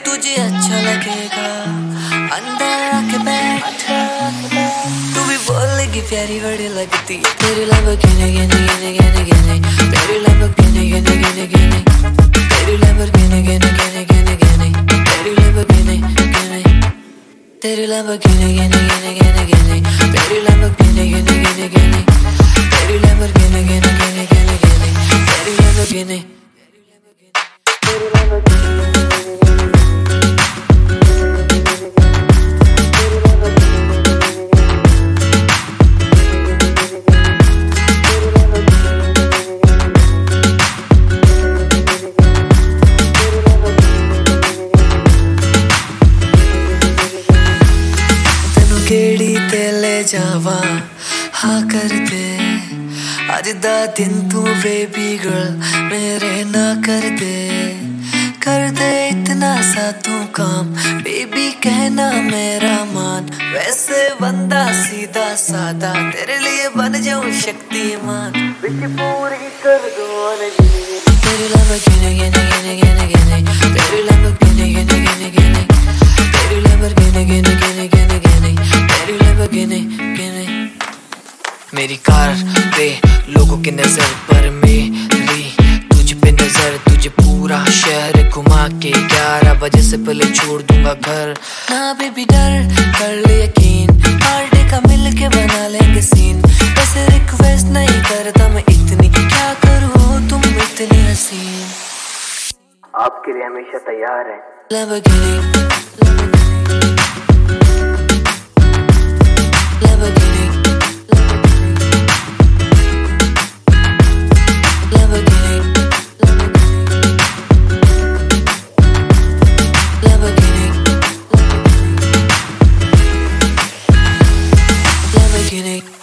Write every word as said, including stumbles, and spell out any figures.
तुझे अच्छा लगेगा अंदर आके बैठ। तू भी बोलेगी प्यारी बड़ी लगती है तेरी लैम्बोर्गिनी गिनी गिनी गिनी गिनी, तेरी लैम्बोर्गिनी गिनी गिनी गिनी, तेरी लैम्बोर्गिनी गिनी गिनी गिनी गिनी, तेरी लैम्बोर्गिनी गिनी, तेरी लैम्बोर्गिनी गिनी गिनी गिनी गिनी, तेरी लैम्बोर्गिनी गिनी गिनी गिनी, तेरी लैम्बोर्गिनी गिनी गिनी गिनी गिनी, तेरी लैम्बोर्गिनी, तेरी लैम्बोर्गिनी। केड़ी ते ले जावा हाँ कर दे अज दा दिन तू बेबी गर्ल मेरे ना कर दे, कर दे इतना सा तू काम बेबी कहना मेरा मान। वैसे बंदा सीधा सादा तेरे लिए बन जाऊं शक्तिमान, विच पूरी कर दो तेरी लैम्बोर्गिनी गिनी गिनी गिनी गिनी, तेरी लैम्बोर्गिनी गिनी गिनी गिनी, तेरी लैम्बोर्गिनी गिनी गिनी गिनी गिनी, तेरी लैम्बोर्गिनी गिनी। मेरी कार पे लोगों की नजर पर मेरी तुझ पे नजर, तुझे पूरा शहर घुमा के ग्यारह बजे से पहले छोड़ दूंगा घर। ना बेबी डर कर ले यकीन, पार्टी का मिल के बना लेंगे सीन। वैसे रिक्वेस्ट नहीं करता मैं इतनी, क्या करूँ तुम इतनी हसीन, आपके लिए हमेशा तैयार है Lamborghini, Lamborghini, Lamborghini, Lamborghini, Lamborghini.